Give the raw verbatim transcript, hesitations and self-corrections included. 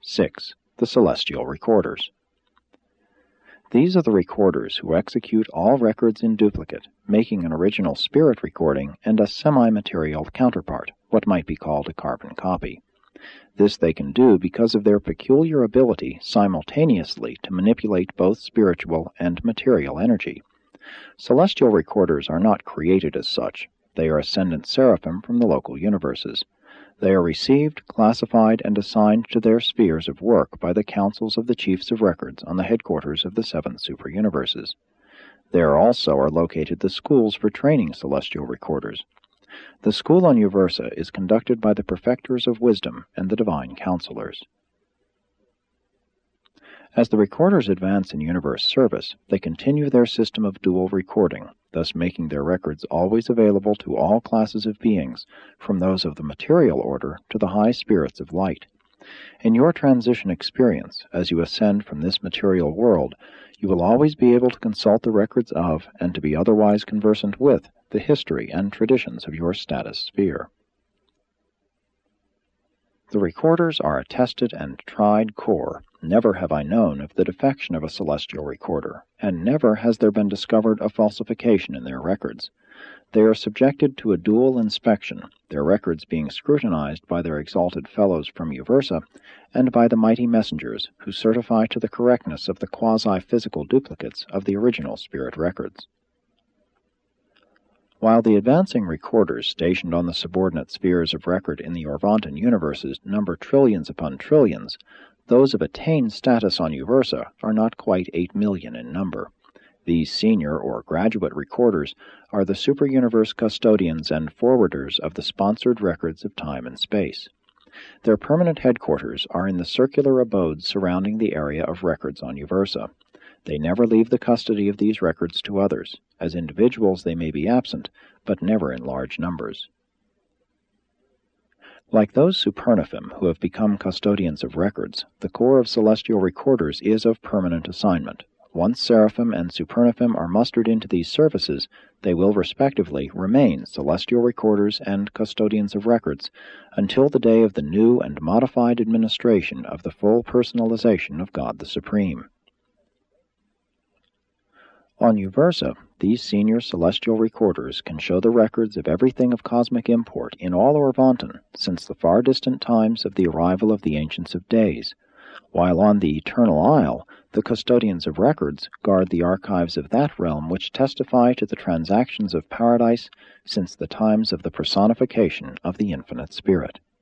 six. The Celestial Recorders. These are the recorders who execute all records in duplicate, making an original spirit recording and a semi-material counterpart, what might be called a carbon copy. This they can do because of their peculiar ability simultaneously to manipulate both spiritual and material energy. Celestial recorders are not created as such. They are ascendant seraphim from the local universes. They are received, classified, and assigned to their spheres of work by the councils of the chiefs of records on the headquarters of the seven super-universes. There also are located the schools for training celestial recorders. The school on Uversa is conducted by the Perfectors of Wisdom and the Divine Counselors. As the recorders advance in universe service, they continue their system of dual recording, thus making their records always available to all classes of beings, from those of the material order to the high spirits of light. In your transition experience, as you ascend from this material world, you will always be able to consult the records of, and to be otherwise conversant with, the history and traditions of your status sphere. The recorders are a tested and tried core. Never have I known of the defection of a celestial recorder, and never has there been discovered a falsification in their records. They are subjected to a dual inspection, their records being scrutinized by their exalted fellows from Uversa, and by the mighty messengers, who certify to the correctness of the quasi-physical duplicates of the original spirit records. While the advancing recorders stationed on the subordinate spheres of record in the Orvantan universes number trillions upon trillions, those of attained status on Uversa are not quite eight million in number. These senior or graduate recorders are the super-universe custodians and forwarders of the sponsored records of time and space. Their permanent headquarters are in the circular abodes surrounding the area of records on Uversa. They never leave the custody of these records to others. As individuals they may be absent, but never in large numbers. Like those supernaphim who have become custodians of records, the corps of celestial recorders is of permanent assignment. Once seraphim and supernaphim are mustered into these services, they will respectively remain celestial recorders and custodians of records until the day of the new and modified administration of the full personalization of God the Supreme. On Uversa, these senior celestial recorders can show the records of everything of cosmic import in all Orvantan since the far distant times of the arrival of the Ancients of Days, while on the Eternal Isle, the custodians of records guard the archives of that realm which testify to the transactions of paradise since the times of the personification of the Infinite Spirit.